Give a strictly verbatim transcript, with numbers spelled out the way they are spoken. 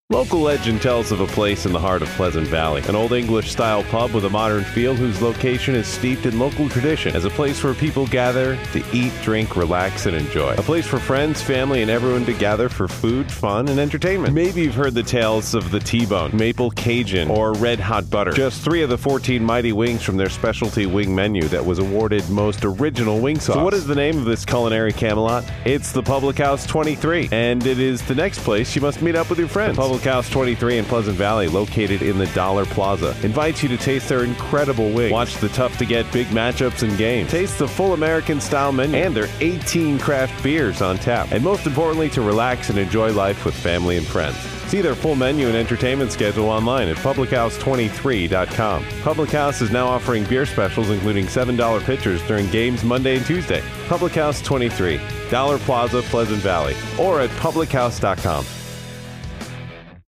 Local legend tells of a place in the heart of Pleasant Valley, an old English-style pub with a modern feel whose location is steeped in local tradition as a place where people gather to eat, drink, relax, and enjoy. A place for friends, family, and everyone to gather for food, fun, and entertainment. Maybe you've heard the tales of the T-Bone, Maple Cajun, or Red Hot Butter. Just three of the fourteen mighty wings from their specialty wing menu that was awarded Most Original Wing Sauce. So what is the name of this culinary Camelot? It's the Public House twenty-three, and it is the next place you must meet up with your friends. The Public House twenty-three in Pleasant Valley, located in the Dollar Plaza, invites you to taste their incredible wings, watch the tough-to-get big matchups and games, taste the full American-style menu, and their eighteen craft beers on tap, and most importantly, to relax and enjoy life with family and friends. See their full menu and entertainment schedule online at public house twenty-three dot com. Public House is now offering beer specials, including seven dollar pitchers during games Monday and Tuesday. Public House twenty-three, Dollar Plaza, Pleasant Valley, or at public house dot com.